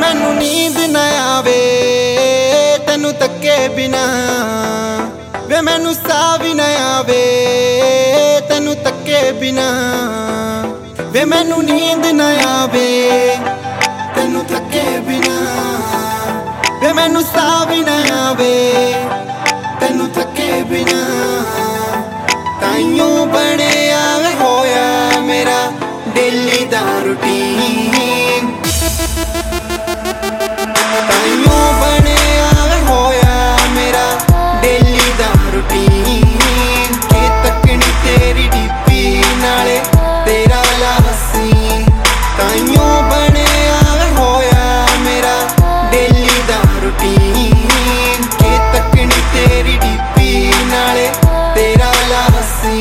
मैनू नींद ना आवे तेनू तक्के बिना, वे मैनू साह भी ना आवे तेनू तक्के बिना, वे मैनू नींद ना आवे तेनू तक्के बिना, वे मैनू साह भी ना आवे तेनू तक्के बिना। ताइयों बनिया होया मेरा डेली दा रूटीन, ताइयों बनिया होया मेरा डेली दा रूटीन। के तकनी तेरी डीपी नाले तेरा लासी, ताइयों बनिया होया मेरा डेली दा रूटीन। के तकनी तेरी डीपी नाले तेरा लासी।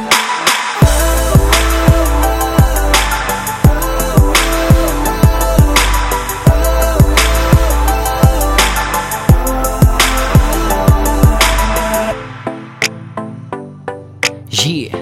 Yeah.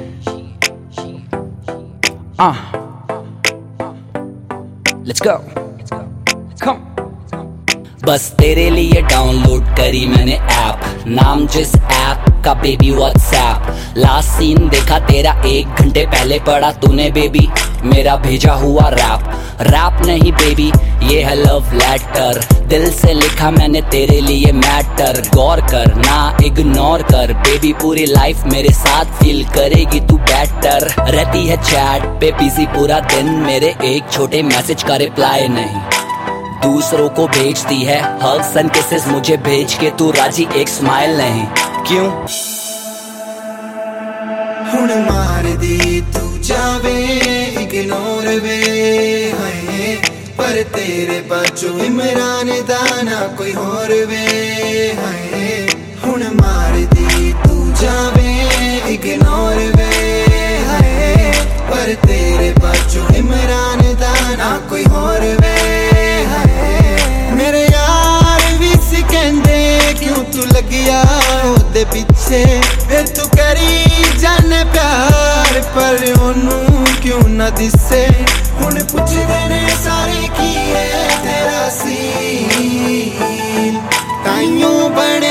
Let's go. Come. बस तेरे लिए डाउनलोड करी मैंने ऐप, नाम जिस ऐप का बेबी व्हाट्सएप। लास्ट सीन देखा तेरा 1 घंटे पहले पढ़ा तूने बेबी मेरा भेजा हुआ रैप नहीं बेबी ये है लव लेटर। दिल से लिखा मैंने तेरे लिए मैटर, गौर कर ना इग्नोर कर बेबी, पूरी लाइफ मेरे साथ फील करेगी तू बेटर। रहती है चैट पे बिजी पूरा दिन, मेरे एक छोटे मैसेज का रिप्लाई नहीं, दूसरों को भेजती है हग्स एंड किसेस, मुझे भेज के तू राजी एक स्माइल नहीं, क्यों? हुण मार दी तू जावे इग्नोर वे है, पर तेरे बाजू इमरान दाना कोई और वे है। हुण मार दी तू जावे इग्नोर वे है, पर तेरे बाजू इमरान दाना कोई और वे है। मेरे यार भी सी कहंदे क्यों तू लगिया ओदे पीछे, फिर तू करी जाने प्यार पर ओनू क्यों ना दिसे। हुण पुछदे ने सारे की है तेरा सीन, ताइयों बने